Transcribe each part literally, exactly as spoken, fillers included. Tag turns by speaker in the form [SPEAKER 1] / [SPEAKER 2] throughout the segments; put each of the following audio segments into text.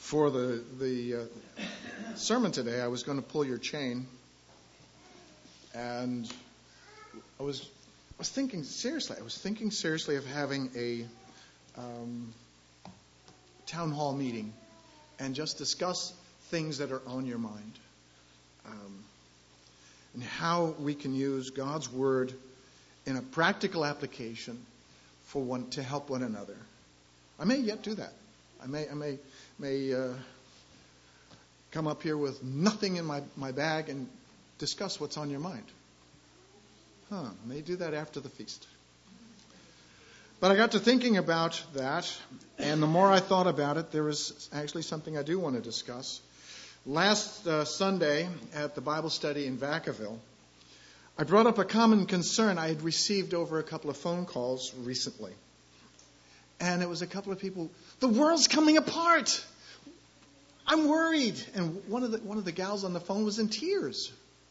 [SPEAKER 1] For the the uh, sermon today, I was going to pull your chain, and I was I was thinking seriously. I was thinking seriously of having a um, town hall meeting and just discuss things that are on your mind, um, and how we can use God's word in a practical application for one to help one another. I may yet do that. I may I may may uh, come up here with nothing in my, my bag and discuss what's on your mind. Huh, may do that after the feast. But I got to thinking about that, and the more I thought about it, there was actually something I do want to discuss. Last uh, Sunday at the Bible study in Vacaville, I brought up a common concern I had received over a couple of phone calls recently. And it was a couple of people, the world's coming apart. I'm worried. And one of the one of the gals on the phone was in tears.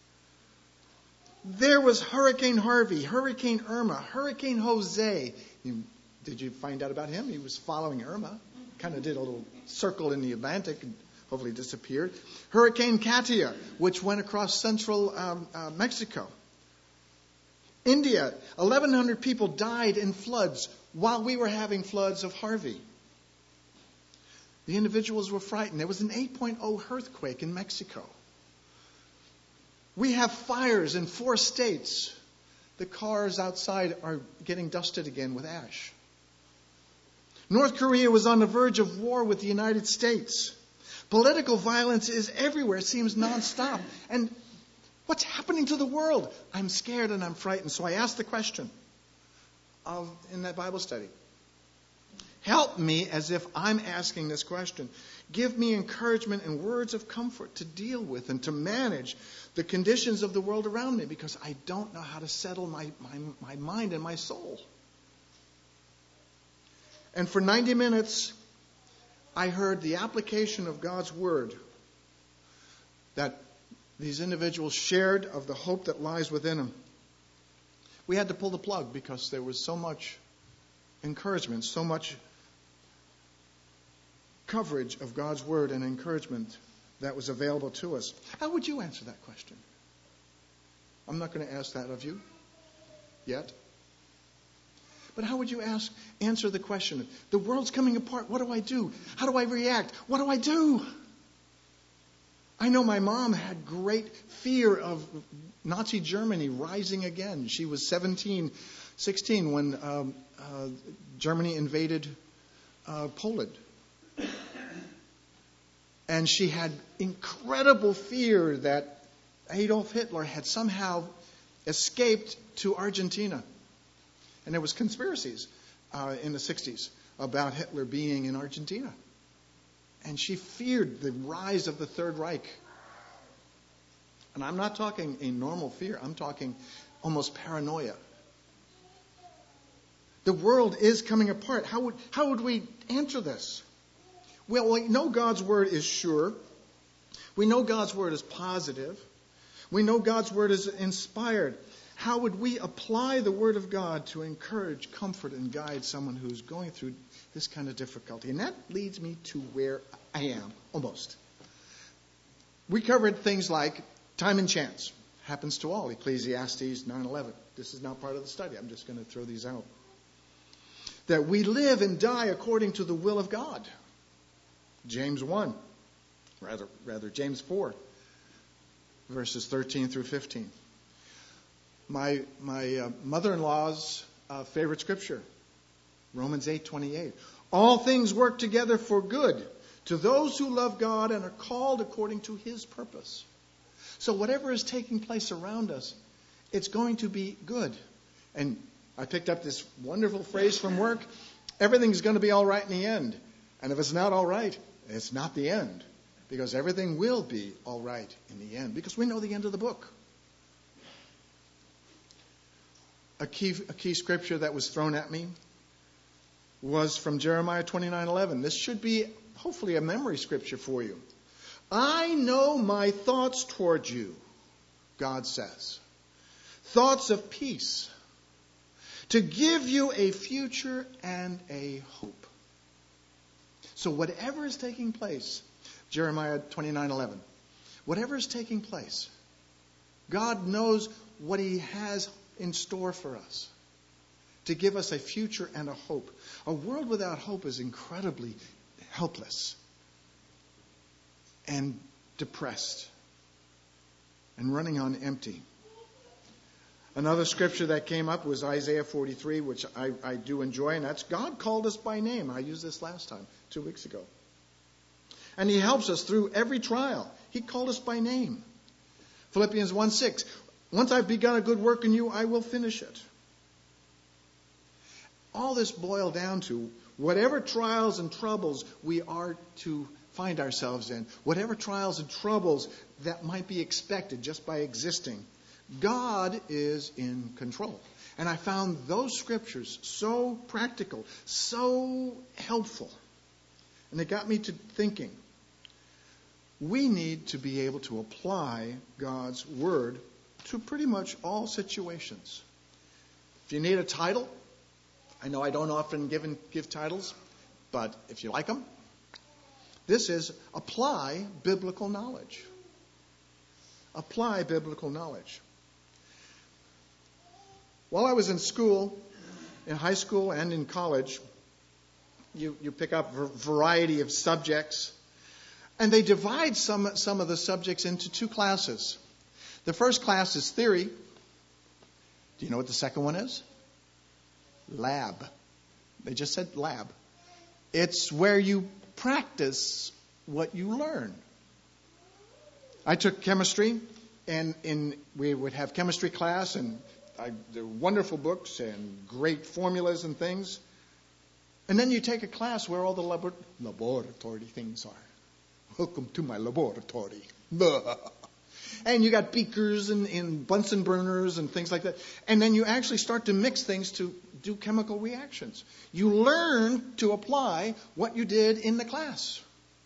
[SPEAKER 1] There was Hurricane Harvey, Hurricane Irma, Hurricane Jose. You, did you find out about him? He was following Irma. Kind of did a little circle in the Atlantic and hopefully disappeared. Hurricane Katia, which went across central um, uh, Mexico. India, eleven hundred people died in floods while we were having floods of Harvey. The individuals were frightened. There was an eight point oh earthquake in Mexico. We have fires in four states. The cars outside are getting dusted again with ash. North Korea was on the verge of war with the United States. Political violence is everywhere. It seems nonstop. And what's happening to the world? I'm scared and I'm frightened. So I asked the question of in that Bible study. Help me as if I'm asking this question. Give me encouragement and words of comfort to deal with and to manage the conditions of the world around me, because I don't know how to settle my, my, my mind and my soul. And for ninety minutes, I heard the application of God's word that these individuals shared of the hope that lies within them. We had to pull the plug because there was so much encouragement, so much coverage of God's word and encouragement that was available to us. How would you answer that question? I'm not going to ask that of you yet. But how would you ask, answer the question? The world's coming apart. What do I do? How do I react? What do I do? I know my mom had great fear of Nazi Germany rising again. She was seventeen, sixteen when um, uh, Germany invaded uh, Poland. And she had incredible fear that Adolf Hitler had somehow escaped to Argentina. And there was conspiracies uh, in the sixties about Hitler being in Argentina. And she feared the rise of the Third Reich. And I'm not talking a normal fear. I'm talking almost paranoia. The world is coming apart. How would, how would we answer this? Well, we know God's word is sure. We know God's word is positive. We know God's word is inspired. How would we apply the word of God to encourage, comfort, and guide someone who's going through this kind of difficulty? And that leads me to where I am, almost. We covered things like time and chance. Happens to all. Ecclesiastes nine eleven. This is not part of the study. I'm just going to throw these out. That we live and die according to the will of God. James one, rather, rather James four, verses thirteen through fifteen. My my uh, mother-in-law's uh, favorite scripture, Romans eight twenty-eight. All things work together for good to those who love God and are called according to His purpose. So whatever is taking place around us, it's going to be good. And I picked up this wonderful phrase from work: everything's going to be all right in the end. And if it's not all right, it's not the end, because everything will be all right in the end, because we know the end of the book. A key, a key scripture that was thrown at me was from Jeremiah twenty-nine eleven. This should be hopefully a memory scripture for you. I know my thoughts toward you, God says. Thoughts of peace, to give you a future and a hope. So whatever is taking place, Jeremiah twenty-nine eleven, whatever is taking place, God knows what he has in store for us to give us a future and a hope. A world without hope is incredibly helpless and depressed and running on empty. Another scripture that came up was Isaiah forty-three, which I, I do enjoy, and that's God called us by name. I used this last time, two weeks ago. And he helps us through every trial. He called us by name. Philippians one six, once I've begun a good work in you, I will finish it. All this boiled down to whatever trials and troubles we are to find ourselves in, whatever trials and troubles that might be expected just by existing, God is in control. And I found those scriptures so practical, so helpful. And it got me to thinking, we need to be able to apply God's word to pretty much all situations. If you need a title, I know I don't often give, give titles, but if you like them, this is Apply Biblical Knowledge. Apply Biblical Knowledge. While I was in school, in high school and in college, you, you pick up a variety of subjects, and they divide some, some of the subjects into two classes. The first class is theory. Do you know what the second one is? Lab. They just said lab. It's where you practice what you learn. I took chemistry, and in we would have chemistry class, and I, there were wonderful books and great formulas and things. And then you take a class where all the labor- laboratory things are. Welcome to my laboratory. And you got beakers and, and Bunsen burners and things like that. And then you actually start to mix things to do chemical reactions. You learn to apply what you did in the class.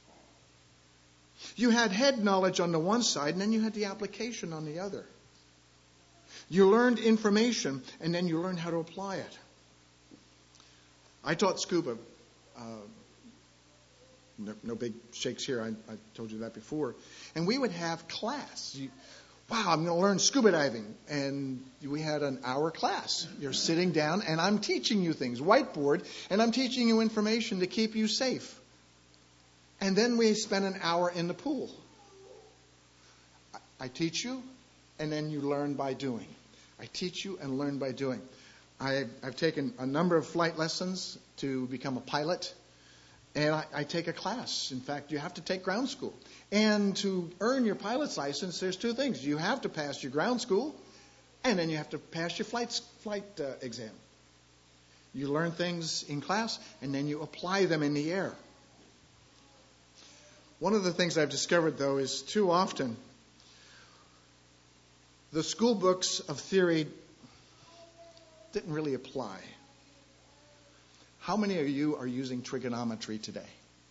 [SPEAKER 1] You had head knowledge on the one side, and then you had the application on the other. You learned information, and then you learned how to apply it. I taught scuba. Uh, no, no big shakes here. I, I told you that before. And we would have class. You, wow, I'm going to learn scuba diving. And we had an hour class. You're sitting down, and I'm teaching you things, whiteboard, and I'm teaching you information to keep you safe. And then we spent an hour in the pool. I, I teach you, and then you learn by doing. I teach you and learn by doing. I, I've taken a number of flight lessons to become a pilot, and I, I take a class. In fact, you have to take ground school. And to earn your pilot's license, there's two things. You have to pass your ground school, and then you have to pass your flight, flight uh, exam. You learn things in class, and then you apply them in the air. One of the things I've discovered, though, is too often the school books of theory didn't really apply. How many of you are using trigonometry today?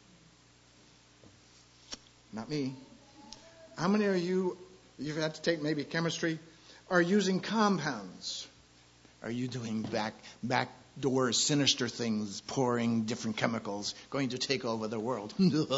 [SPEAKER 1] Not me. How many of you, you've had to take maybe chemistry, are using compounds? Are you doing back backdoor sinister things, pouring different chemicals, going to take over the world? None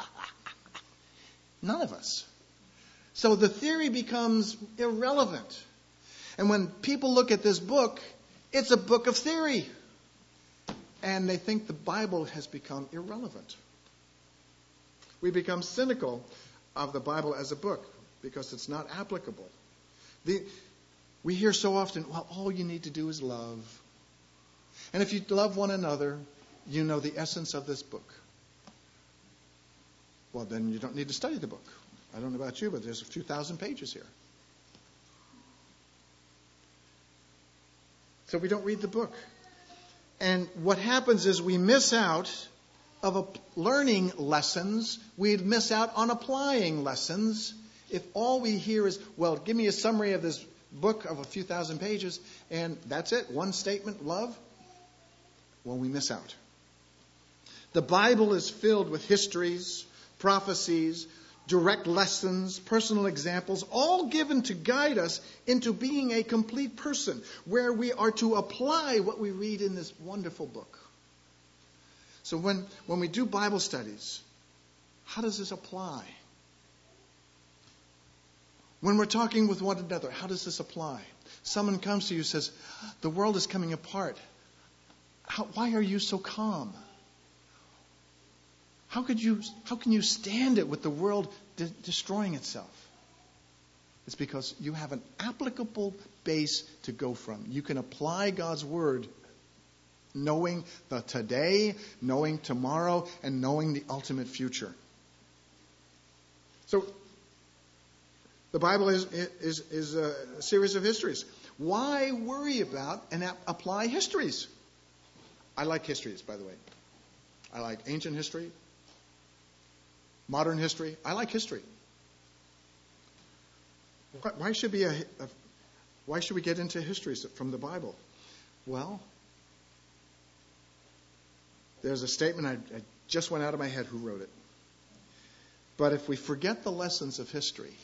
[SPEAKER 1] of us. So the theory becomes irrelevant. And when people look at this book, it's a book of theory. And they think the Bible has become irrelevant. We become cynical of the Bible as a book because it's not applicable. The, we hear so often, well, all you need to do is love. And if you love one another, you know the essence of this book. Well, then you don't need to study the book. I don't know about you, but there's a few thousand pages here. So we don't read the book. And what happens is we miss out of a, learning lessons. We'd miss out on applying lessons if all we hear is, well, give me a summary of this book of a few thousand pages, and that's it, one statement, love. Well, we miss out. The Bible is filled with histories, prophecies, direct lessons, personal examples, all given to guide us into being a complete person, where we are to apply what we read in this wonderful book. So when, when we do Bible studies, how does this apply? When we're talking with one another, how does this apply? Someone comes to you and says, the world is coming apart. How, why are you so calm? How could you, how can you stand it with the world de- destroying itself? It's because you have an applicable base to go from. You can apply God's word knowing the today, knowing tomorrow, and knowing the ultimate future. So, the Bible is, is, is a series of histories. Why worry about and apply histories? I like histories, by the way. I like ancient history, modern history. I like history. Why should be a, a why should we get into histories from the Bible? Well, there's a statement I, I just went out of my head who wrote it. But if we forget the lessons of history,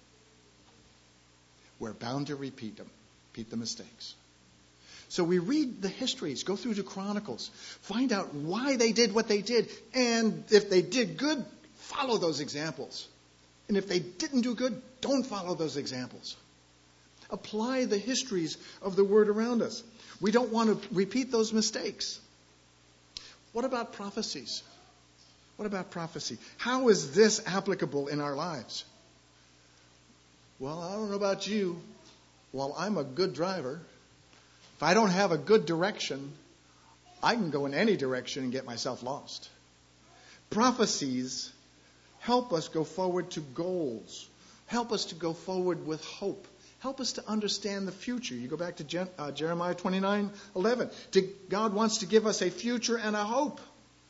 [SPEAKER 1] we're bound to repeat them, repeat the mistakes. So we read the histories, go through the Chronicles, find out why they did what they did, and if they did good, follow those examples. And if they didn't do good, don't follow those examples. Apply the histories of the Word around us. We don't want to repeat those mistakes. What about prophecies? What about prophecy? How is this applicable in our lives? Well, I don't know about you. While I'm a good driver, if I don't have a good direction, I can go in any direction and get myself lost. Prophecies help us go forward to goals. Help us to go forward with hope. Help us to understand the future. You go back to Gen- uh, Jeremiah twenty-nine eleven. God wants to give us a future and a hope.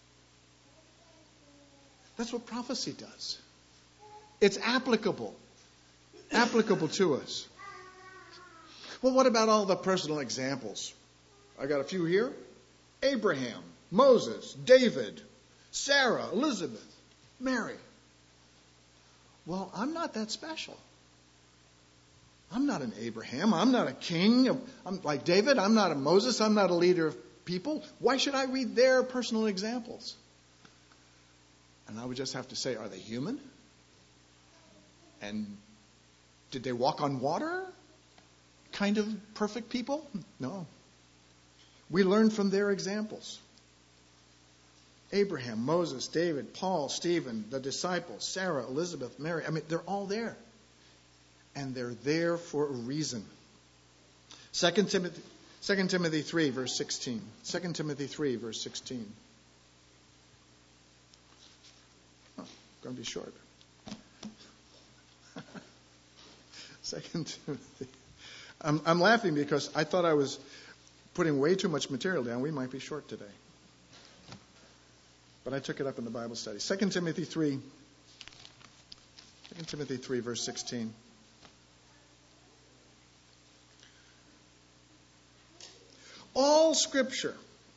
[SPEAKER 1] That's what prophecy does. It's applicable. Applicable to us. Well, what about all the personal examples? I got a few here. Abraham, Moses, David, Sarah, Elizabeth, Mary. Well, I'm not that special. I'm not an Abraham. I'm not a king. I'm like David. I'm not a Moses. I'm not a leader of people. Why should I read their personal examples? And I would just have to say, are they human? And did they walk on water? Kind of perfect people? No. We learn from their examples. Abraham, Moses, David, Paul, Stephen, the disciples, Sarah, Elizabeth, Mary. I mean, they're all there. And they're there for a reason. Second Timothy, Second Timothy three, verse sixteen. Second Timothy three, verse sixteen. Oh, going to be short. Second Timothy. I'm, I'm laughing because I thought I was putting way too much material down. We might be short today. But I took it up in the Bible study. Second Timothy three. Second Timothy three, verse sixteen. All Scripture,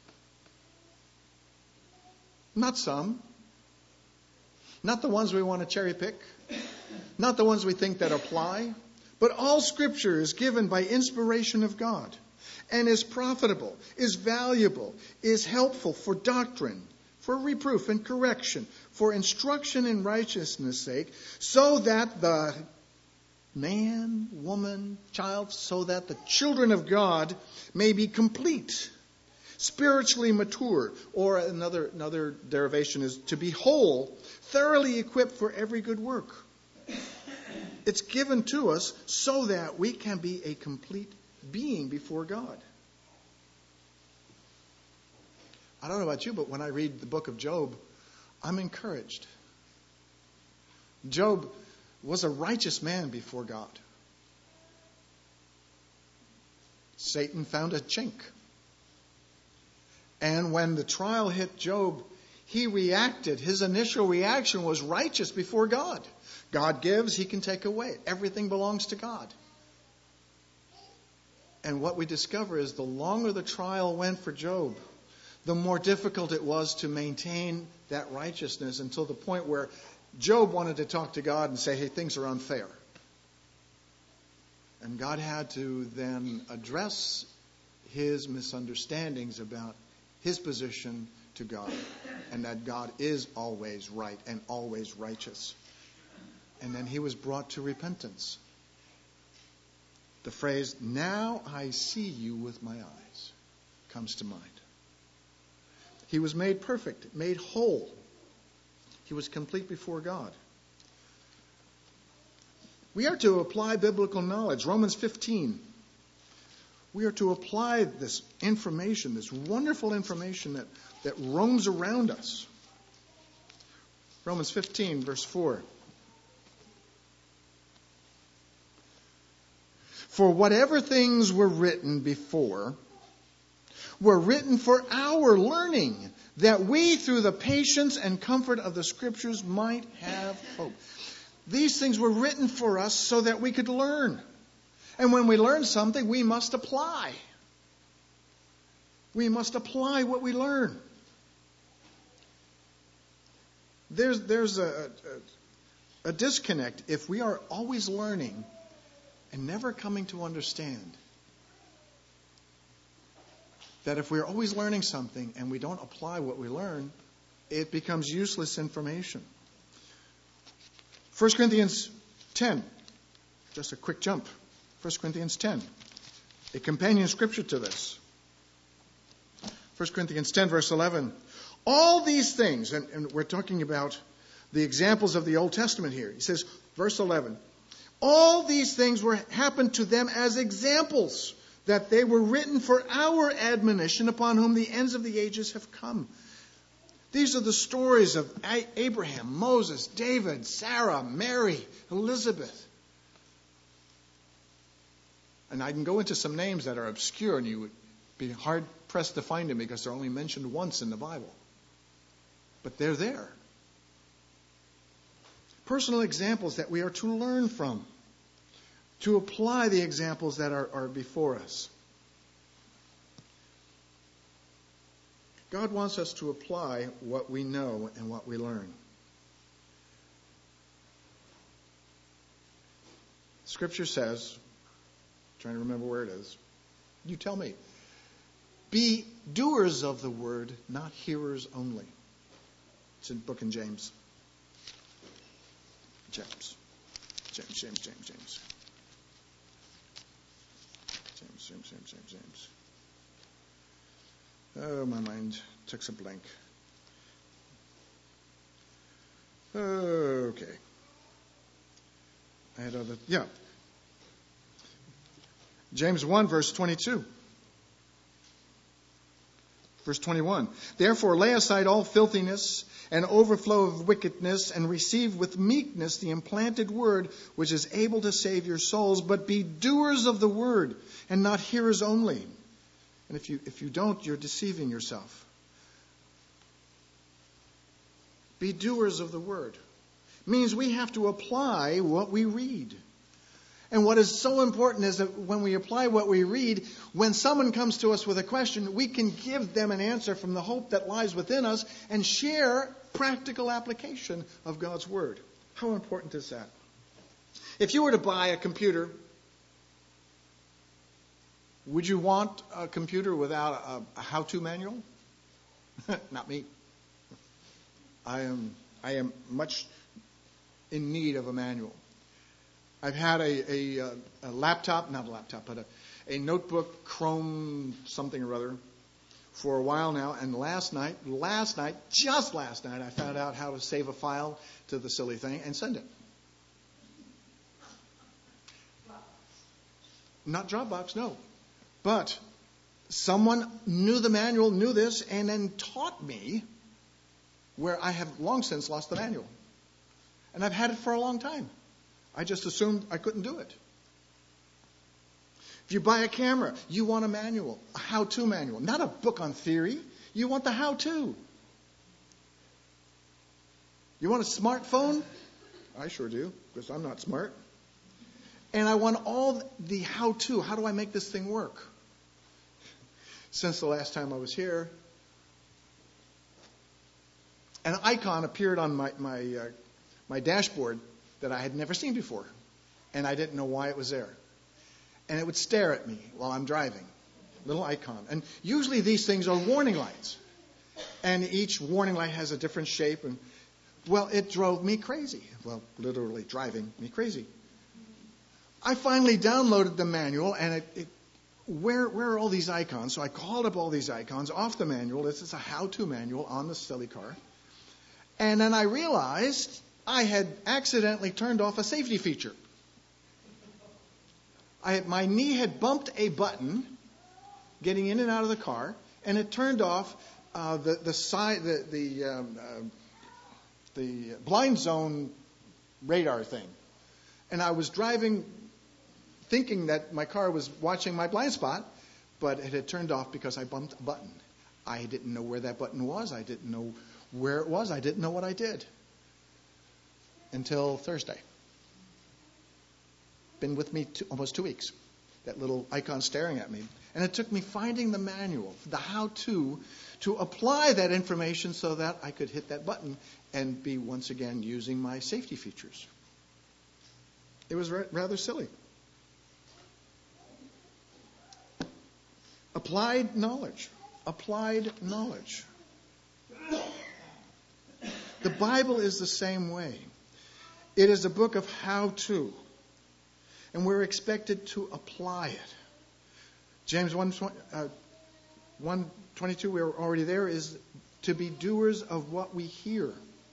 [SPEAKER 1] not some, not the ones we want to cherry pick, not the ones we think that apply, but all Scripture is given by inspiration of God and is profitable, is valuable, is helpful for doctrine, for reproof and correction, for instruction in righteousness' sake, so that the man, woman, child, so that the children of God may be complete, spiritually mature, or another, another derivation is to be whole, thoroughly equipped for every good work. It's given to us so that we can be a complete being before God. I don't know about you, but when I read the book of Job, I'm encouraged. Job was a righteous man before God. Satan found a chink. And when the trial hit Job, he reacted. His initial reaction was righteous before God. God gives, he can take away. Everything belongs to God. And what we discover is the longer the trial went for Job, the more difficult it was to maintain that righteousness until the point where Job wanted to talk to God and say, hey, things are unfair. And God had to then address his misunderstandings about his position to God, and that God is always right and always righteous. And then he was brought to repentance. The phrase, "Now I see you with my eyes," comes to mind. He was made perfect, made whole. He was complete before God. We are to apply biblical knowledge. Romans fifteen. We are to apply this information, this wonderful information that, that roams around us. Romans fifteen, verse four. For whatever things were written before were written for our learning, that we through the patience and comfort of the Scriptures might have hope. These things were written for us so that we could learn. And when we learn something, we must apply. We must apply what we learn. There's, there's a, a, a disconnect if we are always learning and never coming to understand that if we're always learning something and we don't apply what we learn, it becomes useless information. First Corinthians ten, just a quick jump. First Corinthians ten, a companion scripture to this. First Corinthians ten, verse eleven. All these things, and, and we're talking about the examples of the Old Testament here. He says, verse eleven, all these things were happened to them as examples, that they were written for our admonition, upon whom the ends of the ages have come. These are the stories of Abraham, Moses, David, Sarah, Mary, Elizabeth. And I can go into some names that are obscure, and you would be hard-pressed to find them because they're only mentioned once in the Bible. But they're there. Personal examples that we are to learn from, to apply the examples that are, are before us. God wants us to apply what we know and what we learn. Scripture says, trying to remember where it is, you tell me, be doers of the word, not hearers only. It's in the book in James. James. James, James, James, James. James, James, James, James, James. Oh, my mind took a blank. Okay. I had other, yeah. James one, verse twenty-two. Verse twenty-one. Therefore lay aside all filthiness and overflow of wickedness, and receive with meekness the implanted word, which is able to save your souls. But be doers of the word, and not hearers only. And if you if you don't, you're deceiving yourself. Be doers of the word. Means we have to apply what we read. And what is so important is that when we apply what we read, when someone comes to us with a question, we can give them an answer from the hope that lies within us and share practical application of God's word. How important is that? If you were to buy a computer, would you want a computer without a, a how-to manual? Not me. I am I am much in need of a manual. I've had a, a, a laptop, not a laptop, but a, a notebook, Chrome something or other, for a while now. And last night, last night, just last night, I found out how to save a file to the silly thing and send it. Not Dropbox, no. But someone knew the manual, knew this, and then taught me where I have long since lost the manual. And I've had it for a long time. I just assumed I couldn't do it. If you buy a camera, you want a manual, a how-to manual, not a book on theory. You want the how-to. You want a smartphone? I sure do, because I'm not smart. And I want all the how-to. How do I make this thing work? Since the last time I was here, an icon appeared on my my, uh, my dashboard that I had never seen before. And I didn't know why it was there. And it would stare at me while I'm driving. Little icon. And usually these things are warning lights. And each warning light has a different shape. And, well, it drove me crazy. Well, literally driving me crazy. I finally downloaded the manual, and it, it where, where are all these icons? So I called up all these icons off the manual. This is a how-to manual on the silly car. And then I realized I had accidentally turned off a safety feature. I had, my knee had bumped a button getting in and out of the car, and it turned off uh, the the side the the, um, uh, the blind zone radar thing. And I was driving, thinking that my car was watching my blind spot, but it had turned off because I bumped a button. I didn't know where that button was. I didn't know where it was. I didn't know what I did until Thursday. Been with me two, almost two weeks. That little icon staring at me. And it took me finding the manual, the how-to, to apply that information so that I could hit that button and be once again using my safety features. It was ra- rather silly. Applied knowledge. Applied knowledge. The Bible is the same way. It is a book of how-to. And we're expected to apply it. James one twenty-two, we were already there, is to be doers of what we hear.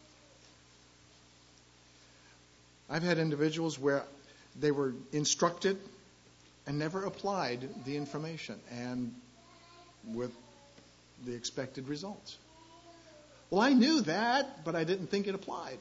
[SPEAKER 1] I've had individuals where they were instructed and never applied the information, and with the expected results. Well, I knew that, but I didn't think it applied.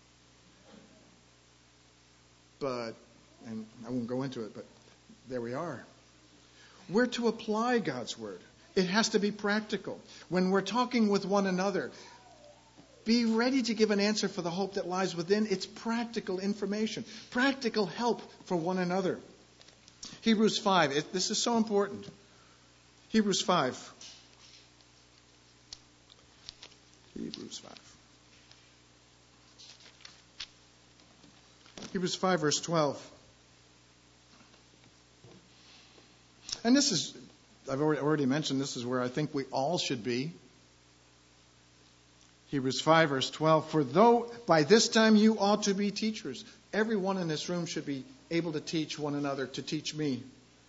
[SPEAKER 1] But, and I won't go into it, but there we are. We're to apply God's Word. It has to be practical. When we're talking with one another, be ready to give an answer for the hope that lies within. It's practical information, practical help for one another. Hebrews five, it, this is so important. Hebrews five. Hebrews five. Hebrews five, verse twelve. And this is, I've already, already mentioned, this is where I think we all should be. Hebrews five, verse twelve. For though by this time you ought to be teachers. Everyone in this room should be able to teach one another, to teach me.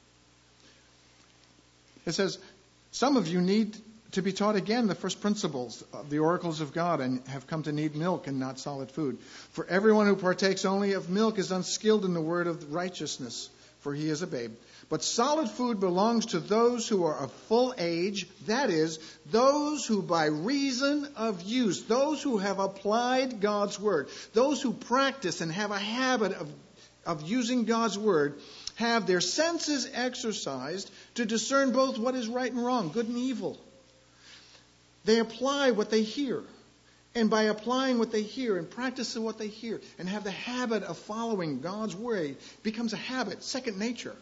[SPEAKER 1] It says, some of you need to be taught again the first principles of the oracles of God and have come to need milk and not solid food. For everyone who partakes only of milk is unskilled in the word of righteousness, for he is a babe. But solid food belongs to those who are of full age, that is, those who by reason of use, those who have applied God's word, those who practice and have a habit of, of using God's word, have their senses exercised to discern both what is right and wrong, good and evil. They apply what they hear. And by applying what they hear and practicing what they hear and have the habit of following God's way, becomes a habit, second nature.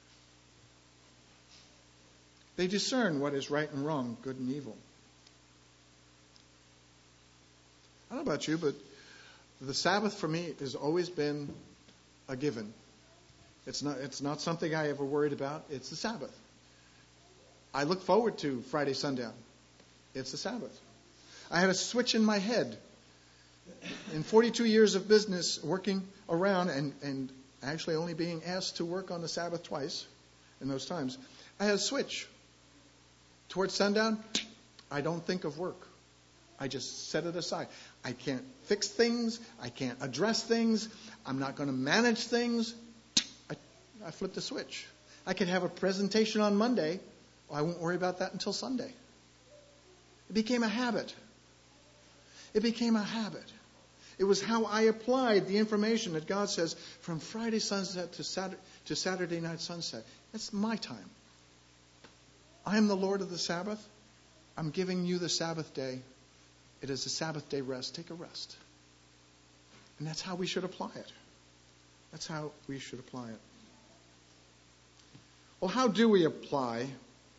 [SPEAKER 1] They discern what is right and wrong, good and evil. I don't know about you, but the Sabbath for me has always been a given. It's not, it's not something I ever worried about. It's the Sabbath. I look forward to Friday sundown. It's the Sabbath. I had a switch in my head. In forty-two years of business, working around and, and actually only being asked to work on the Sabbath twice in those times, I had a switch. Towards sundown, I don't think of work. I just set it aside. I can't fix things. I can't address things. I'm not going to manage things. I, I flip the switch. I could have a presentation on Monday. Well, I won't worry about that until Sunday. It became a habit. It became a habit. It was how I applied the information that God says from Friday sunset to Saturday, to Saturday night sunset. That's my time. I am the Lord of the Sabbath. I'm giving you the Sabbath day. It is a Sabbath day rest. Take a rest. And that's how we should apply it. That's how we should apply it. Well, how do we apply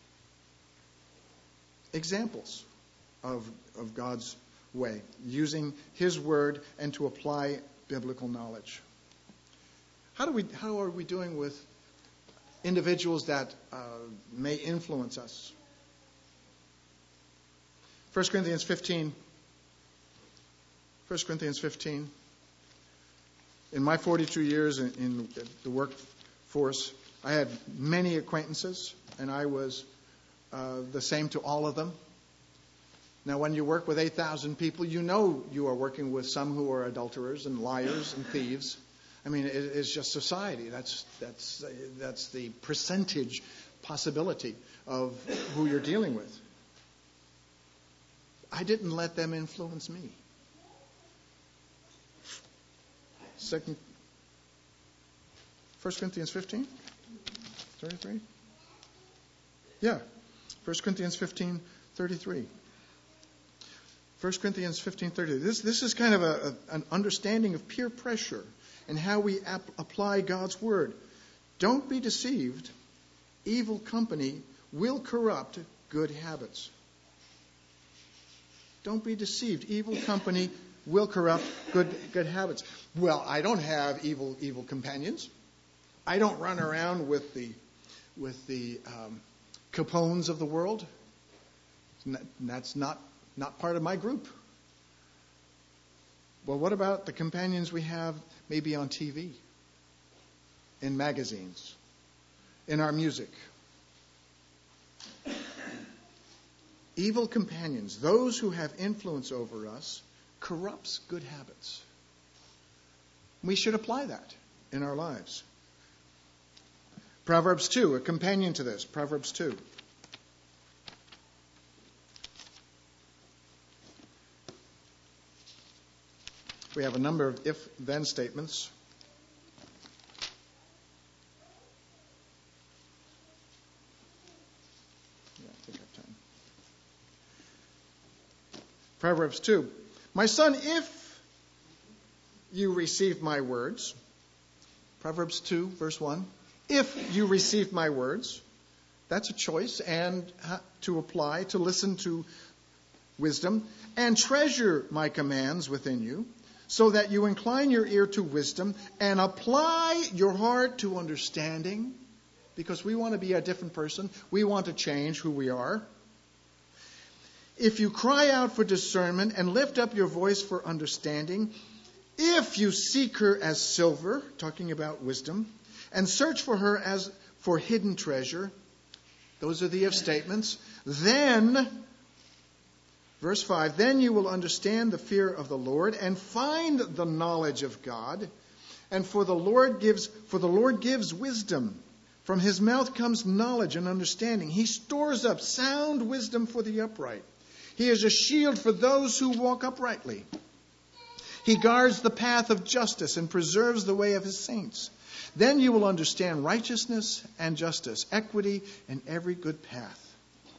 [SPEAKER 1] examples of, of God's way, using His word and to apply biblical knowledge? How do we? How are we doing with individuals that uh, may influence us? First Corinthians fifteen. First Corinthians fifteen. In my forty-two years in, in the workforce, I had many acquaintances, and I was uh, the same to all of them. Now, when you work with eight thousand people, you know you are working with some who are adulterers and liars and thieves. I mean, it, it's just society. That's that's that's the percentage possibility of who you're dealing with. I didn't let them influence me. Second, First Corinthians fifteen, thirty-three. Yeah, First Corinthians fifteen, thirty-three. First Corinthians fifteen, thirty-three. This this is kind of a, a, an understanding of peer pressure and how we ap- apply God's word. Don't be deceived. Evil company will corrupt good habits. Don't be deceived. Evil company will corrupt good good habits. Well, I don't have evil evil companions. I don't run around with the with the um, Capones of the world. That's not not part of my group. Well, what about the companions we have maybe on T V, in magazines, in our music? Evil companions, those who have influence over us, corrupts good habits. We should apply that in our lives. Proverbs two, a companion to this. Proverbs two. We have a number of if-then statements. Yeah, I think I have time. Proverbs two. My son, if you receive my words, Proverbs two, verse one, if you receive my words, that's a choice, and to apply, to listen to wisdom, and treasure my commands within you, so that you incline your ear to wisdom and apply your heart to understanding, because we want to be a different person. We want to change who we are. If you cry out for discernment and lift up your voice for understanding, if you seek her as silver, talking about wisdom, and search for her as for hidden treasure, those are the if statements, then, verse five, then you will understand the fear of the Lord and find the knowledge of God. And for the Lord gives, for the Lord gives wisdom. From his mouth comes knowledge and understanding. He stores up sound wisdom for the upright. He is a shield for those who walk uprightly. He guards the path of justice and preserves the way of his saints. Then you will understand righteousness and justice, equity, and every good path.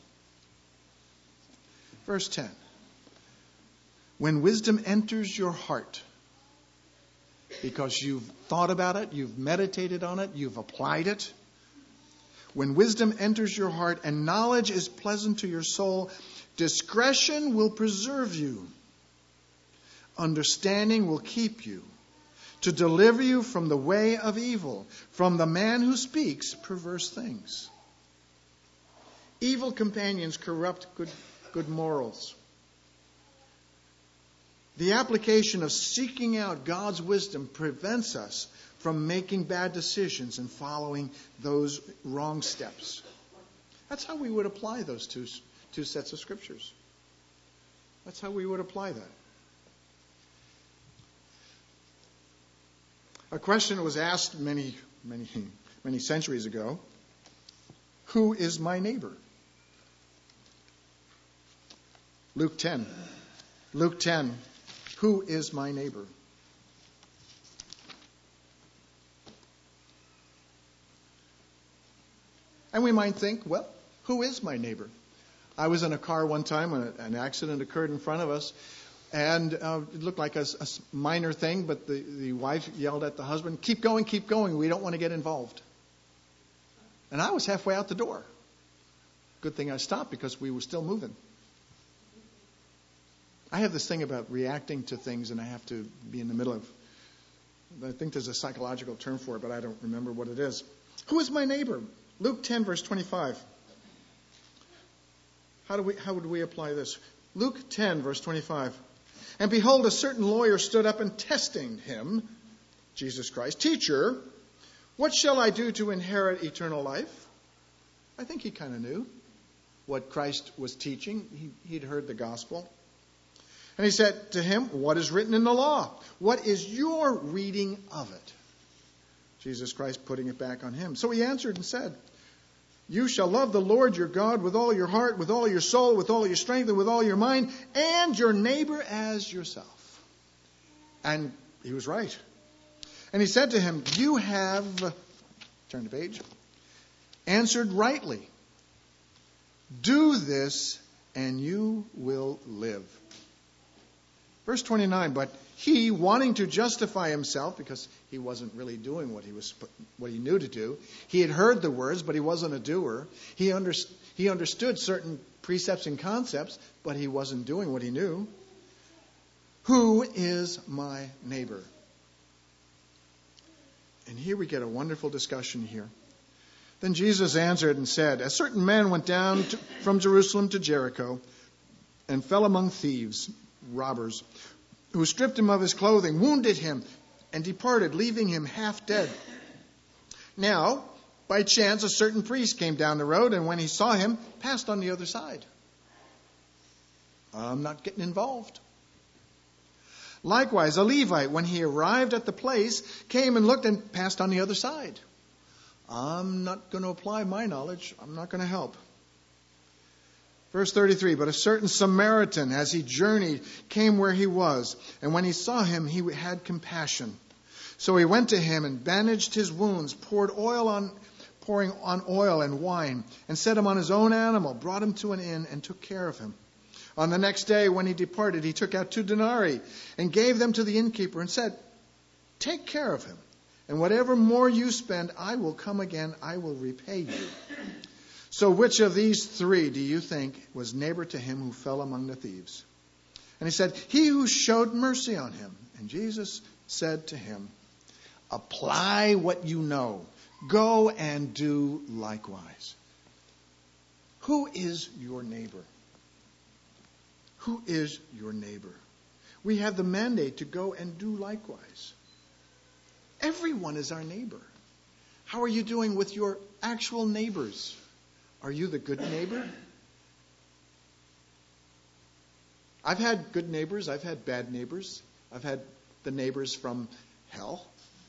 [SPEAKER 1] Verse ten. When wisdom enters your heart, because you've thought about it, you've meditated on it, you've applied it. When wisdom enters your heart and knowledge is pleasant to your soul, discretion will preserve you. Understanding will keep you, to deliver you from the way of evil, from the man who speaks perverse things. Evil companions corrupt good, good morals. The application of seeking out God's wisdom prevents us from making bad decisions and following those wrong steps. That's how we would apply those two, two sets of scriptures. That's how we would apply that. A question was asked many, many, many centuries ago. Who is my neighbor? Luke ten. Luke ten. Who is my neighbor? And we might think, well, who is my neighbor? I was in a car one time when an accident occurred in front of us. And uh, it looked like a, a minor thing, but the, the wife yelled at the husband, keep going, keep going. We don't want to get involved. And I was halfway out the door. Good thing I stopped because we were still moving. I have this thing about reacting to things, and I have to be in the middle of. I think there's a psychological term for it, but I don't remember what it is. Who is my neighbor? Luke ten, verse twenty-five. How do we? How would we apply this? Luke ten, verse twenty-five. And behold, a certain lawyer stood up and testing him, Jesus Christ, Teacher, what shall I do to inherit eternal life? I think he kind of knew what Christ was teaching. He, he'd heard the gospel. And he said to him, what is written in the law? What is your reading of it? Jesus Christ putting it back on him. So he answered and said, you shall love the Lord your God with all your heart, with all your soul, with all your strength, and with all your mind, and your neighbor as yourself. And he was right. And he said to him, you have, turn the page, answered rightly. Do this, and you will live. Verse twenty-nine, but he, wanting to justify himself, because he wasn't really doing what he was, what he knew to do, he had heard the words, but he wasn't a doer. He, under, he understood certain precepts and concepts, but he wasn't doing what he knew. Who is my neighbor? And here we get a wonderful discussion here. Then Jesus answered and said, a certain man went down to, from Jerusalem to Jericho and fell among thieves, robbers, who stripped him of his clothing, wounded him, and departed, leaving him half dead. Now, by chance, a certain priest came down the road, and when he saw him, passed on the other side. I'm not getting involved. Likewise, a Levite, when he arrived at the place, came and looked and passed on the other side. I'm not going to apply my knowledge. I'm not going to help. Verse thirty-three, but a certain Samaritan, as he journeyed, came where he was. And when he saw him, he had compassion. So he went to him and bandaged his wounds, poured oil on, pouring on oil and wine, and set him on his own animal, brought him to an inn, and took care of him. On the next day, when he departed, he took out two denarii and gave them to the innkeeper and said, take care of him. And whatever more you spend, I will come again, I will repay you. So which of these three do you think was neighbor to him who fell among the thieves? And he said, he who showed mercy on him. And Jesus said to him, apply what you know. Go and do likewise. Who is your neighbor? Who is your neighbor? We have the mandate to go and do likewise. Everyone is our neighbor. How are you doing with your actual neighbors? Are you the good neighbor? I've had good neighbors. I've had bad neighbors. I've had the neighbors from hell.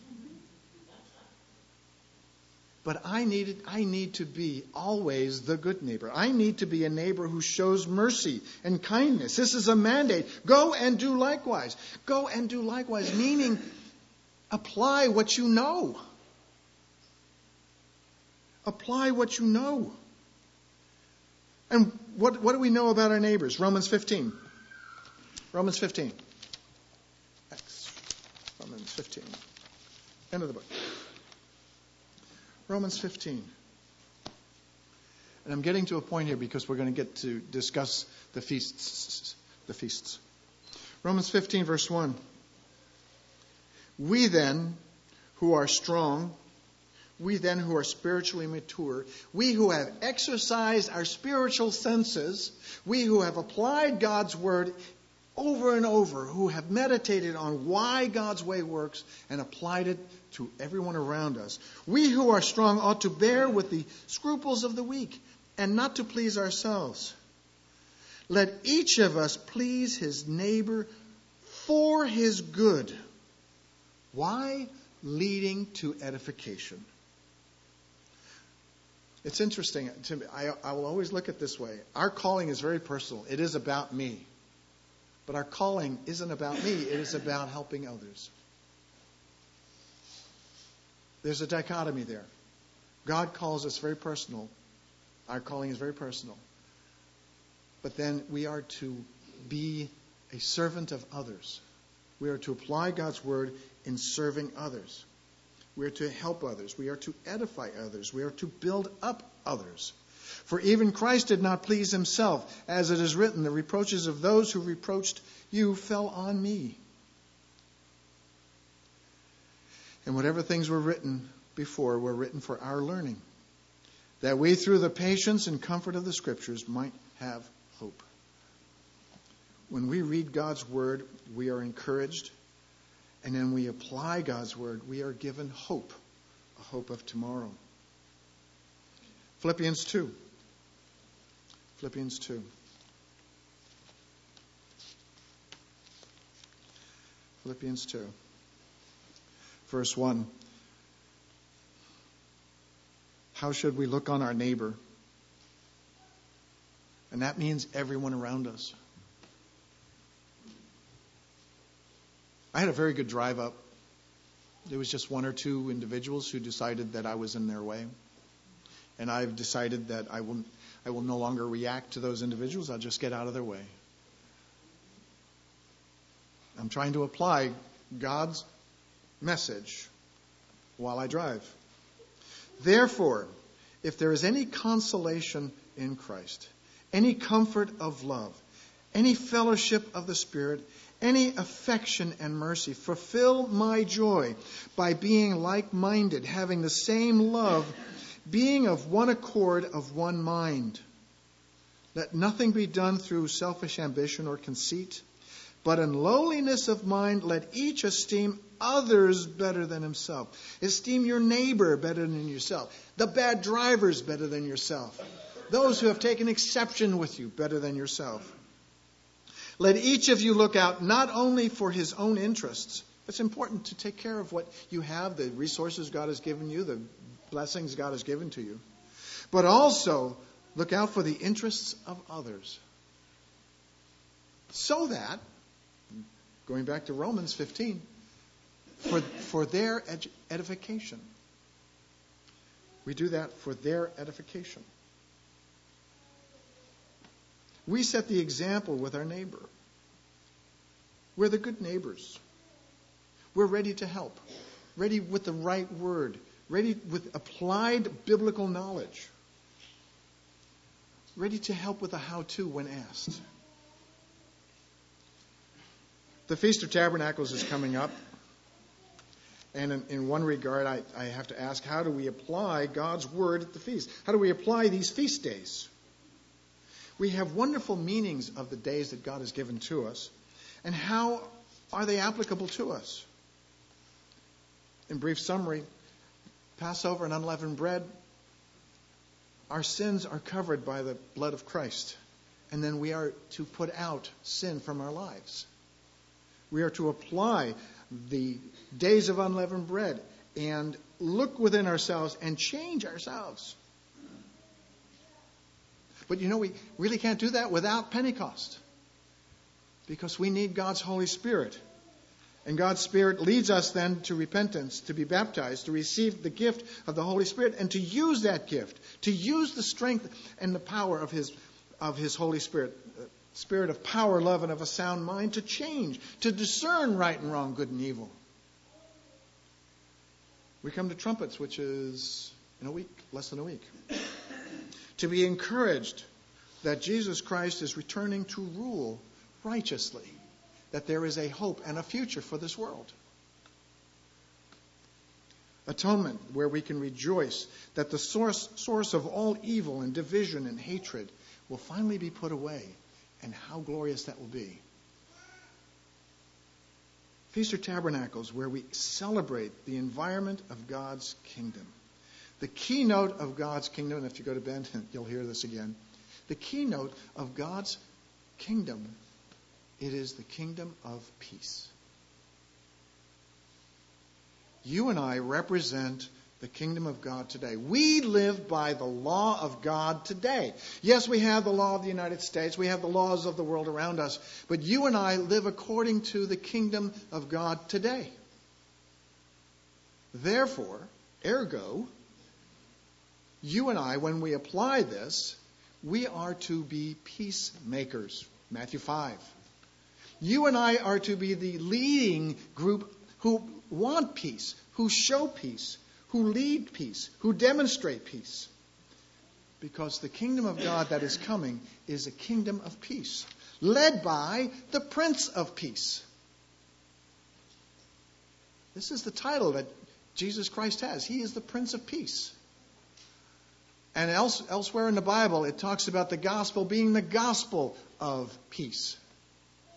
[SPEAKER 1] But I needed, I need to be always the good neighbor. I need to be a neighbor who shows mercy and kindness. This is a mandate. Go and do likewise. Go and do likewise, meaning apply what you know. Apply what you know. And what, what do we know about our neighbors? Romans fifteen. Romans fifteen. X. Romans fifteen. End of the book. Romans fifteen. And I'm getting to a point here because we're going to get to discuss the feasts. The feasts. Romans fifteen, verse one. We then, who are strong, we then who are spiritually mature, we who have exercised our spiritual senses, we who have applied God's word over and over, who have meditated on why God's way works and applied it to everyone around us, we who are strong ought to bear with the scruples of the weak and not to please ourselves. Let each of us please his neighbor for his good. Why? Leading to edification. It's interesting. To me, I, I will always look at it this way. Our calling is very personal. It is about me. But our calling isn't about me. It is about helping others. There's a dichotomy there. God calls us very personal. Our calling is very personal. But then we are to be a servant of others. We are to apply God's word in serving others. We are to help others. We are to edify others. We are to build up others. For even Christ did not please himself. As it is written, the reproaches of those who reproached you fell on me. And whatever things were written before were written for our learning, that we through the patience and comfort of the Scriptures might have hope. when we read God's word, we are encouraged. And then we apply God's word, we are given hope, a hope of tomorrow. Philippians two. Philippians two. Philippians two. Verse one. How should we look on our neighbor? And that means everyone around us. I had a very good drive up. There was just one or two individuals who decided that I was in their way. And I've decided that I will I will no longer react to those individuals. I'll just get out of their way. I'm trying to apply God's message while I drive. Therefore, if there is any consolation in Christ, any comfort of love, any fellowship of the Spirit, any affection and mercy, fulfill my joy by being like-minded, having the same love, being of one accord, of one mind. Let nothing be done through selfish ambition or conceit, but in lowliness of mind let each esteem others better than himself. Esteem your neighbor better than yourself. The bad drivers better than yourself. Those who have taken exception with you better than yourself. Let each of you look out not only for his own interests. It's important to take care of what you have, the resources God has given you, the blessings God has given to you. But also look out for the interests of others. So that, going back to Romans fifteen, for, for their ed- edification. We do that for their edification. We set the example with our neighbor. We're the good neighbors. We're ready to help. Ready with the right word. Ready with applied biblical knowledge. Ready to help with a how-to when asked. The Feast of Tabernacles is coming up. And in, in one regard, I, I have to ask, how do we apply God's word at the feast? How do we apply these feast days? We have wonderful meanings of the days that God has given to us. And how are they applicable to us? In brief summary, Passover and unleavened bread, our sins are covered by the blood of Christ. And then we are to put out sin from our lives. We are to apply the days of unleavened bread and look within ourselves and change ourselves. But you know, we really can't do that without Pentecost. Because we need God's Holy Spirit. And God's Spirit leads us then to repentance, to be baptized, to receive the gift of the Holy Spirit, and to use that gift, to use the strength and the power of His, of His Holy Spirit, Spirit of power, love, and of a sound mind, to change, to discern right and wrong, good and evil. We come to trumpets, which is in a week, less than a week. To be encouraged that Jesus Christ is returning to rule righteously, that there is a hope and a future for this world. Atonement, where we can rejoice that the source, source of all evil and division and hatred will finally be put away, and how glorious that will be. Feast of Tabernacles, where we celebrate the environment of God's kingdom. The keynote of God's kingdom, and if you go to Ben, you'll hear this again. The keynote of God's kingdom, it is the kingdom of peace. You and I represent the kingdom of God today. We live by the law of God today. Yes, we have the law of the United States. We have the laws of the world around us. But you and I live according to the kingdom of God today. Therefore, ergo, you and I, when we apply this, we are to be peacemakers. Matthew five. You and I are to be the leading group who want peace, who show peace, who lead peace, who demonstrate peace. Because the kingdom of God that is coming is a kingdom of peace, led by the Prince of Peace. This is the title that Jesus Christ has. He is the Prince of Peace. And else, elsewhere in the Bible, it talks about the gospel being the gospel of peace.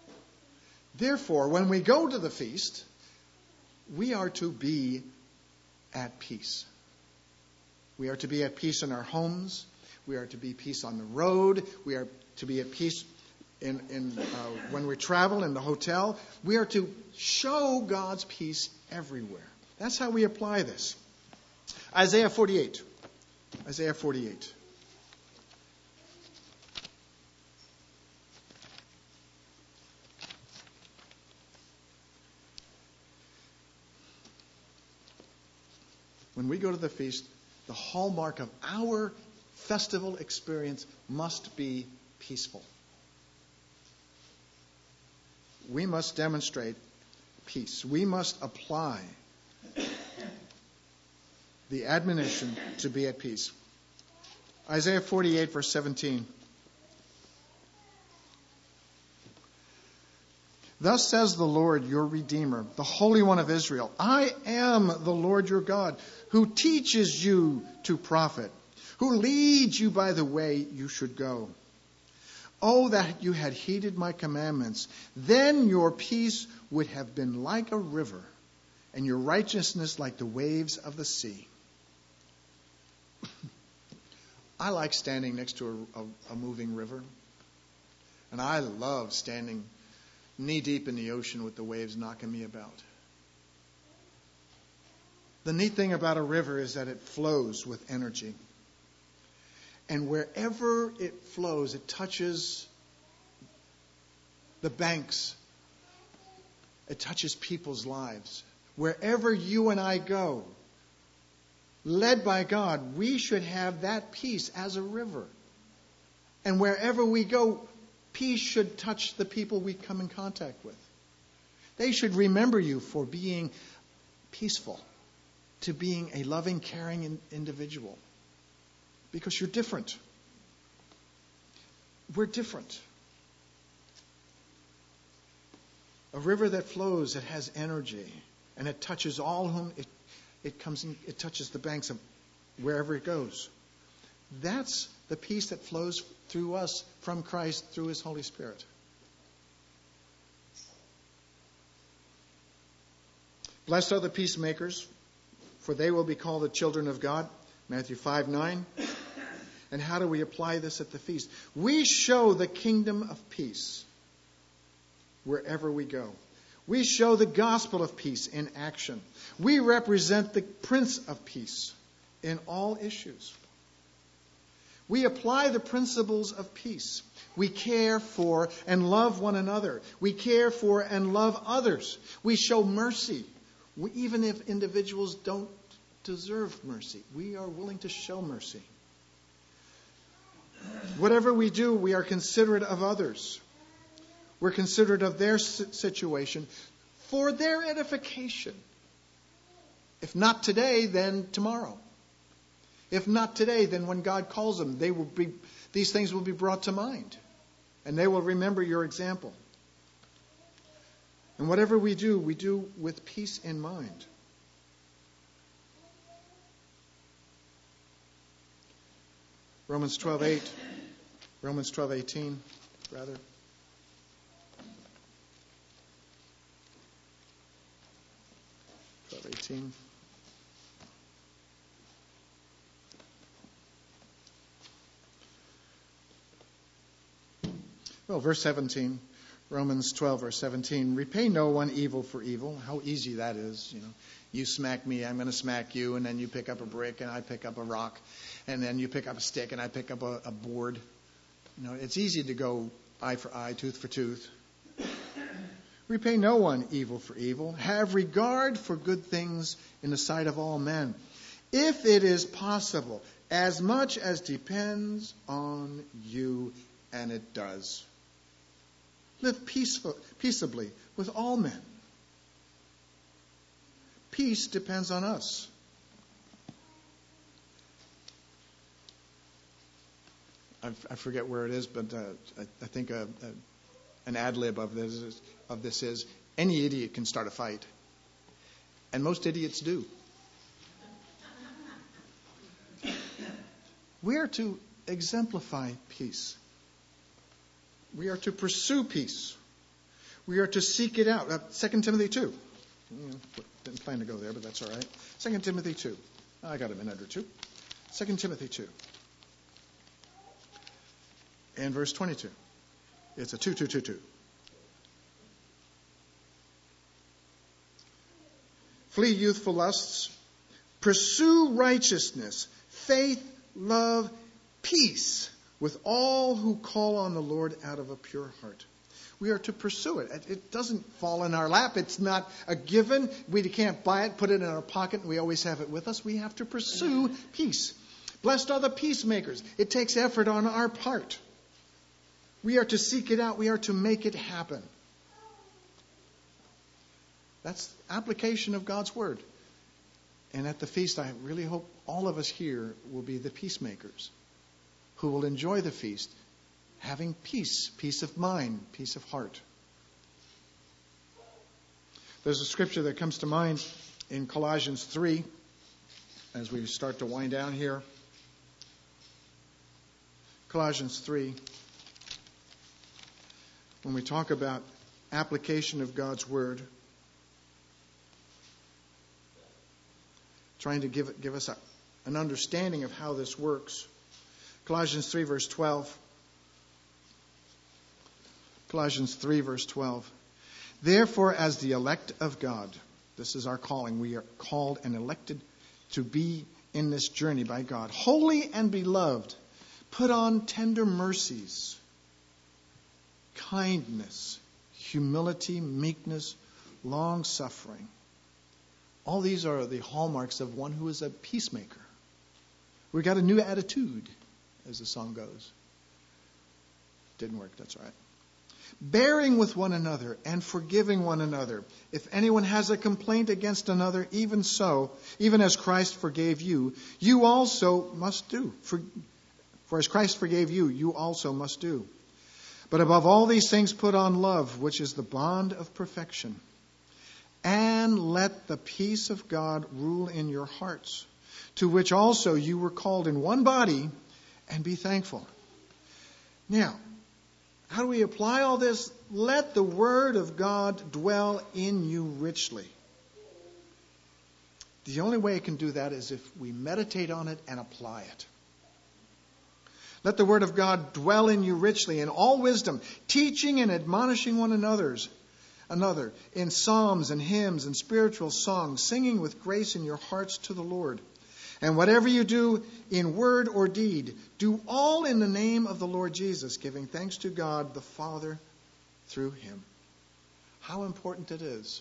[SPEAKER 1] Therefore, when we go to the feast, we are to be at peace. We are to be at peace in our homes. We are to be at peace on the road. We are to be at peace in, in uh, when we travel in the hotel. We are to show God's peace everywhere. That's how we apply this. Isaiah forty-eight. Isaiah forty-eight. When we go to the feast, the hallmark of our festival experience must be peaceful. We must demonstrate peace. We must apply the admonition to be at peace. Isaiah forty-eight, verse seventeen. Thus says the Lord, your Redeemer, the Holy One of Israel, I am the Lord your God, who teaches you to profit, who leads you by the way you should go. Oh, that you had heeded my commandments. Then your peace would have been like a river, and your righteousness like the waves of the sea. I like standing next to a, a, a moving river. And I love standing knee-deep in the ocean with the waves knocking me about. The neat thing about a river is that it flows with energy. And wherever it flows, it touches the banks. It touches people's lives. Wherever you and I go, led by God, we should have that peace as a river. And wherever we go, peace should touch the people we come in contact with. They should remember you for being peaceful, to being a loving, caring individual. Because you're different. We're different. A river that flows, it has energy, and it touches all whom it, it comes in, it touches the banks of wherever it goes. That's the peace that flows through us from Christ through His Holy Spirit. Blessed are the peacemakers, for they will be called the children of God. Matthew five nine. And how do we apply this at the feast? We show the kingdom of peace wherever we go. We show the gospel of peace in action. We represent the Prince of Peace in all issues. We apply the principles of peace. We care for and love one another. We care for and love others. We show mercy, we, even if individuals don't deserve mercy. We are willing to show mercy. Whatever we do, we are considerate of others. We're considerate of their situation for their edification. If not today, then tomorrow. If not today, then when God calls them, they will be, these things will be brought to mind. And they will remember your example. And whatever we do, we do with peace in mind. Romans twelve eight. Romans twelve eighteen, rather. twelve eighteen. Well, verse seventeen, Romans twelve, verse seventeen. Repay no one evil for evil. How easy that is, you know. You smack me, I'm going to smack you, and then you pick up a brick, and I pick up a rock, and then you pick up a stick, and I pick up a, a board. You know, it's easy to go eye for eye, tooth for tooth. Repay no one evil for evil. Have regard for good things in the sight of all men, if it is possible, as much as depends on you, and it does. Live peaceful, peaceably with all men. Peace depends on us. I, I forget where it is, but uh, I, I think a, a, an ad lib of this, is, of this is, any idiot can start a fight. And most idiots do. We are to exemplify peace. We are to pursue peace. We are to seek it out. Uh, Second Timothy two. Mm, didn't plan to go there, but that's all right. Second Timothy two. I got a minute or two. Second Timothy two. And verse twenty-two. It's a two, two, two, two. Flee youthful lusts. Pursue righteousness, faith, love, peace with all who call on the Lord out of a pure heart. We are to pursue it. It doesn't fall in our lap. It's not a given. We can't buy it, put it in our pocket, and we always have it with us. We have to pursue peace. Blessed are the peacemakers. It takes effort on our part. We are to seek it out. We are to make it happen. That's application of God's word. And at the feast, I really hope all of us here will be the peacemakers who will enjoy the feast, having peace, peace of mind, peace of heart. There's a scripture that comes to mind in Colossians three as we start to wind down here. Colossians three. When we talk about application of God's word, trying to give, give us a, an understanding of how this works. Colossians three, verse twelve. Colossians three, verse twelve. Therefore, as the elect of God, this is our calling. We are called and elected to be in this journey by God. Holy and beloved, put on tender mercies, kindness, humility, meekness, long-suffering. All these are the hallmarks of one who is a peacemaker. We've got a new attitude, as the song goes. Didn't work, that's all right. Bearing with one another and forgiving one another. If anyone has a complaint against another, even so, even as Christ forgave you, you also must do. For, for as Christ forgave you, you also must do. But above all these things, put on love, which is the bond of perfection. And let the peace of God rule in your hearts, to which also you were called in one body, and be thankful. Now, how do we apply all this? Let the word of God dwell in you richly. The only way it can do that is if we meditate on it and apply it. Let the word of God dwell in you richly in all wisdom, teaching and admonishing one another's another in psalms and hymns and spiritual songs, singing with grace in your hearts to the Lord. And whatever you do in word or deed, do all in the name of the Lord Jesus, giving thanks to God the Father through him. How important it is.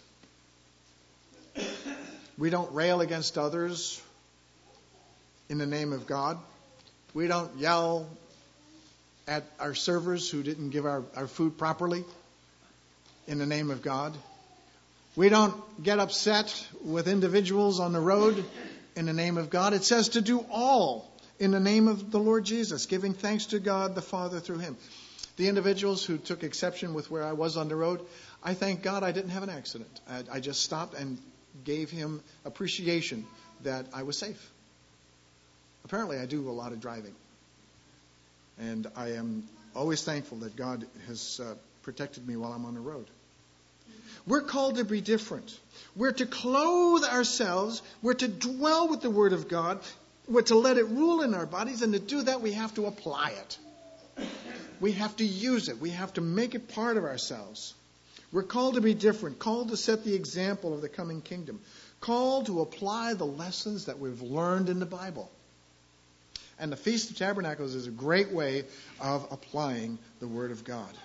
[SPEAKER 1] We don't rail against others in the name of God. We don't yell at our servers who didn't give our, our food properly in the name of God. We don't get upset with individuals on the road in the name of God. It says to do all in the name of the Lord Jesus, giving thanks to God the Father through him. The individuals who took exception with where I was on the road, I thank God I didn't have an accident. I, I just stopped and gave him appreciation that I was safe. Apparently I do a lot of driving. And I am always thankful that God has uh, protected me while I'm on the road. We're called to be different. We're to clothe ourselves. We're to dwell with the Word of God. We're to let it rule in our bodies. And to do that, we have to apply it. We have to use it. We have to make it part of ourselves. We're called to be different. Called to set the example of the coming kingdom. Called to apply the lessons that we've learned in the Bible. And the Feast of Tabernacles is a great way of applying the Word of God.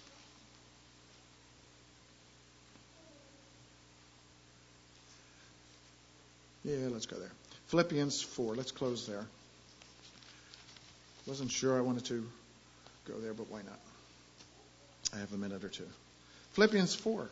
[SPEAKER 1] Yeah, let's go there. Philippians four. Let's close there. Wasn't sure I wanted to go there, but why not? I have a minute or two. Philippians four.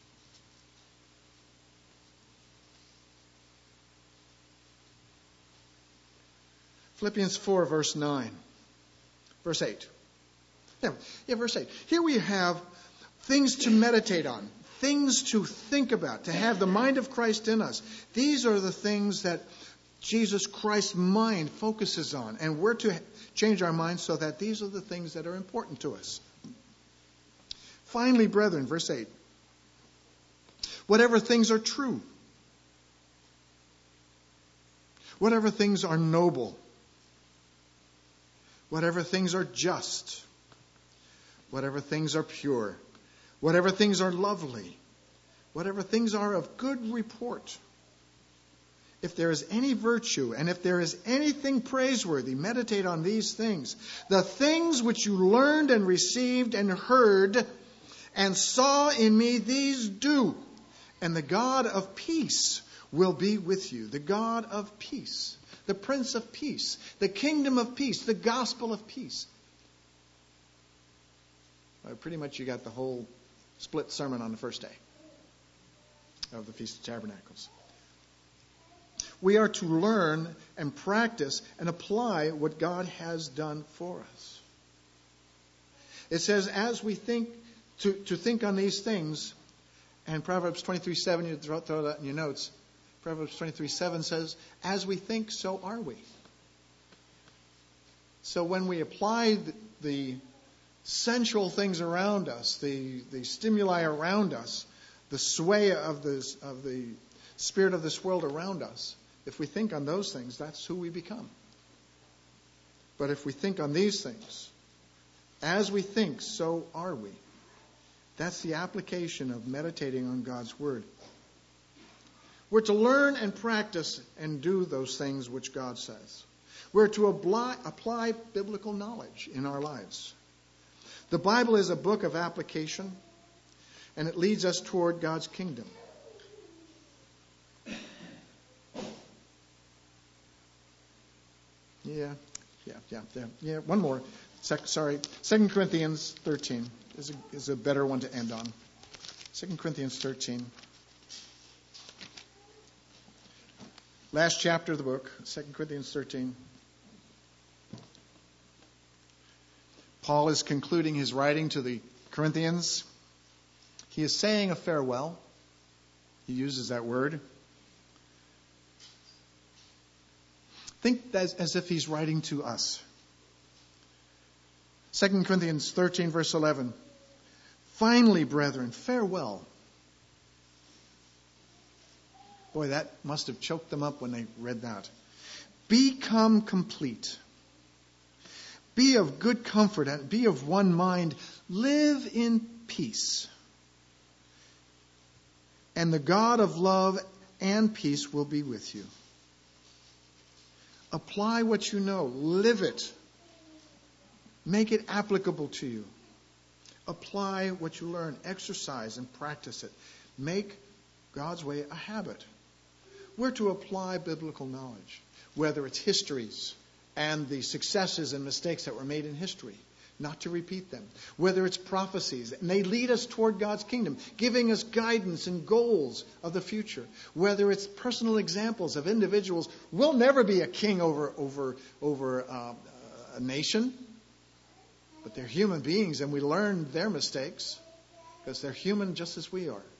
[SPEAKER 1] Philippians four, verse nine. Verse eight. Yeah, yeah, verse eight. Here we have things to meditate on. Things to think about, to have the mind of Christ in us. These are the things that Jesus Christ's mind focuses on. And we're to change our minds so that these are the things that are important to us. Finally, brethren, verse eight, Whatever things are true. Whatever things are noble. Whatever things are just. Whatever things are pure. Whatever things are lovely. Whatever things are of good report. If there is any virtue, and if there is anything praiseworthy, meditate on these things. The things which you learned and received and heard and saw in me, these do. And the God of peace will be with you. The God of peace. The Prince of Peace. The kingdom of peace. The gospel of peace. Well, pretty much you got the whole split sermon on the first day of the Feast of Tabernacles. We are to learn and practice and apply what God has done for us. It says, as we think, to, to think on these things, and Proverbs twenty-three seven, you throw, throw that in your notes. Proverbs twenty-three seven says, as we think, so are we. So when we apply the, the sensual things around us, the, the stimuli around us, the sway of the, of the spirit of this world around us, if we think on those things, that's who we become. But if we think on these things, as we think, so are we. That's the application of meditating on God's Word. We're to learn and practice and do those things which God says. We're to apply, apply biblical knowledge in our lives. The Bible is a book of application, and it leads us toward God's kingdom. Yeah, yeah, yeah, yeah. Yeah. One more. Sec- sorry, Second Corinthians thirteen is a, is a better one to end on. Second Corinthians thirteen. Last chapter of the book, Second Corinthians thirteen. Paul is concluding his writing to the Corinthians. He is saying a farewell. He uses that word. Think as, as if he's writing to us. Second Corinthians thirteen, verse eleven. Finally, brethren, farewell. Boy, that must have choked them up when they read that. Become complete. Be of good comfort and be of one mind. Live in peace. And the God of love and peace will be with you. Apply what you know. Live it. Make it applicable to you. Apply what you learn. Exercise and practice it. Make God's way a habit. We're to apply biblical knowledge, whether it's histories and the successes and mistakes that were made in history, not to repeat them. Whether it's prophecies, and they lead us toward God's kingdom, giving us guidance and goals of the future. Whether it's personal examples of individuals, we'll never be a king over over over uh, a nation, but they're human beings, and we learn their mistakes because they're human just as we are.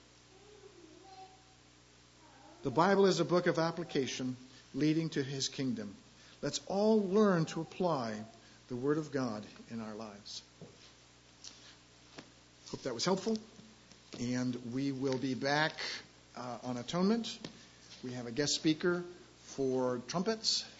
[SPEAKER 1] The Bible is a book of application leading to His kingdom. Let's all learn to apply the Word of God in our lives. Hope that was helpful. And we will be back uh, on atonement. We have a guest speaker for trumpets.